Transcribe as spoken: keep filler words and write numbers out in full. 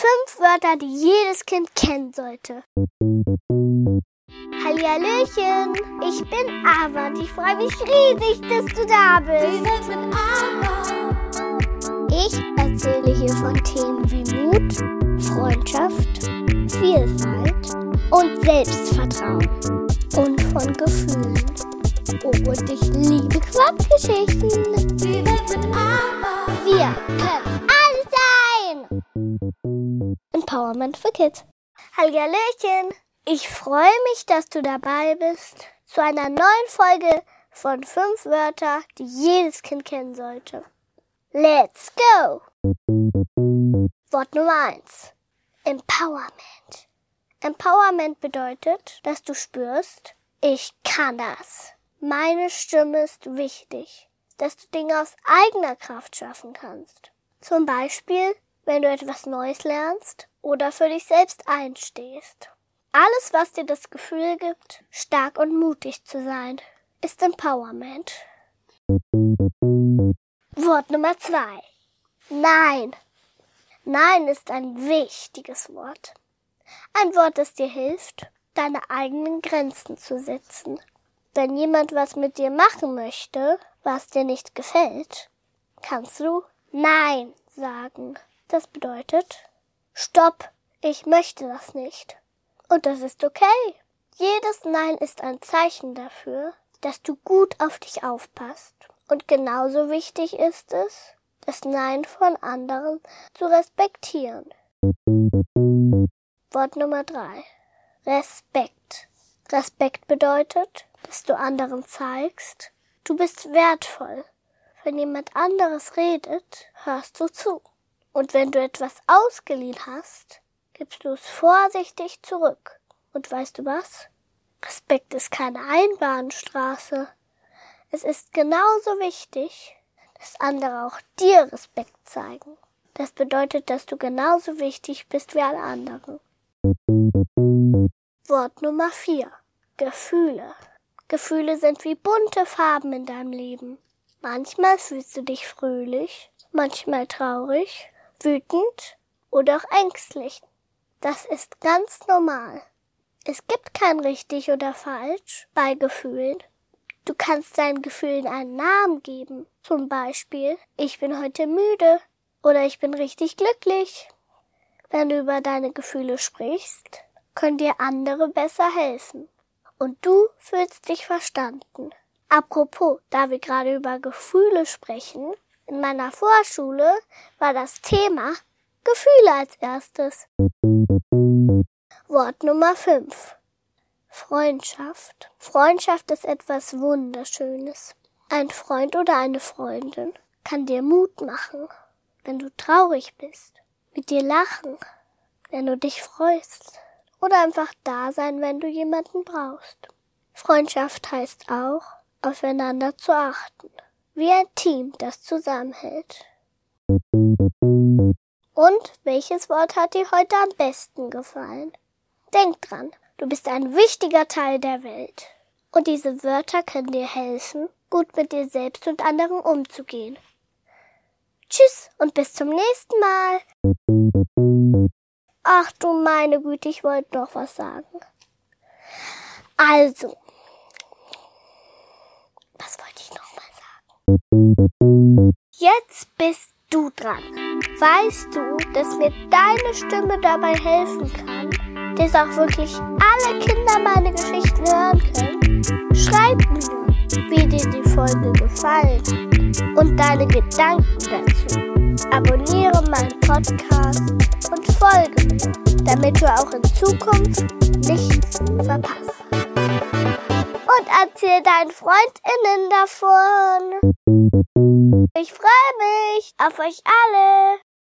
Fünf Wörter, die jedes Kind kennen sollte. Hallihallöchen, ich bin Ava und ich freue mich riesig, dass du da bist. Ich erzähle hier von Themen wie Mut, Freundschaft, Vielfalt und Selbstvertrauen und von Gefühlen. Oh, und ich liebe Quatschgeschichten. Wir können alles sein. Empowerment für Kids. Hallihallöchen. Ich freue mich, dass du dabei bist zu einer neuen Folge von fünf Wörter, die jedes Kind kennen sollte. Let's go! Wort Nummer eins. Empowerment. Empowerment bedeutet, dass du spürst, ich kann das. Meine Stimme ist wichtig, dass du Dinge aus eigener Kraft schaffen kannst. Zum Beispiel, wenn du etwas Neues lernst oder für dich selbst einstehst. Alles, was dir das Gefühl gibt, stark und mutig zu sein, ist Empowerment. Wort Nummer zwei. Nein. Nein ist ein wichtiges Wort. Ein Wort, das dir hilft, deine eigenen Grenzen zu setzen. Wenn jemand was mit dir machen möchte, was dir nicht gefällt, kannst du Nein sagen. Das bedeutet, stopp, ich möchte das nicht. Und das ist okay. Jedes Nein ist ein Zeichen dafür, dass du gut auf dich aufpasst. Und genauso wichtig ist es, das Nein von anderen zu respektieren. Wort Nummer drei. Respekt. Respekt bedeutet, dass du anderen zeigst, du bist wertvoll. Wenn jemand anderes redet, hörst du zu. Und wenn du etwas ausgeliehen hast, gibst du es vorsichtig zurück. Und weißt du was? Respekt ist keine Einbahnstraße. Es ist genauso wichtig, dass andere auch dir Respekt zeigen. Das bedeutet, dass du genauso wichtig bist wie alle anderen. Wort Nummer vier. Gefühle. Gefühle sind wie bunte Farben in deinem Leben. Manchmal fühlst du dich fröhlich, manchmal traurig, wütend oder auch ängstlich. Das ist ganz normal. Es gibt kein richtig oder falsch bei Gefühlen. Du kannst deinen Gefühlen einen Namen geben. Zum Beispiel, ich bin heute müde oder ich bin richtig glücklich. Wenn du über deine Gefühle sprichst, können dir andere besser helfen. Und du fühlst dich verstanden. Apropos, da wir gerade über Gefühle sprechen, in meiner Vorschule war das Thema Gefühle als erstes. Wort Nummer fünf. Freundschaft. Freundschaft ist etwas Wunderschönes. Ein Freund oder eine Freundin kann dir Mut machen, wenn du traurig bist, mit dir lachen, wenn du dich freust oder einfach da sein, wenn du jemanden brauchst. Freundschaft heißt auch, aufeinander zu achten, wie ein Team, das zusammenhält. Und welches Wort hat dir heute am besten gefallen? Denk dran, du bist ein wichtiger Teil der Welt. Und diese Wörter können dir helfen, gut mit dir selbst und anderen umzugehen. Tschüss und bis zum nächsten Mal. Ach du meine Güte, ich wollte noch was sagen. Also, was wollte ich noch mal sagen? Jetzt bist du dran. Weißt du, dass mir deine Stimme dabei helfen kann, dass auch wirklich alle Kinder meine Geschichten hören können? Schreib mir, wie dir die Folge gefallen und deine Gedanken dazu. Abonniere meinen Podcast und folge mir, damit du auch in Zukunft nichts verpasst. Und erzähl deinen FreundInnen davon. Ich freue mich auf euch alle.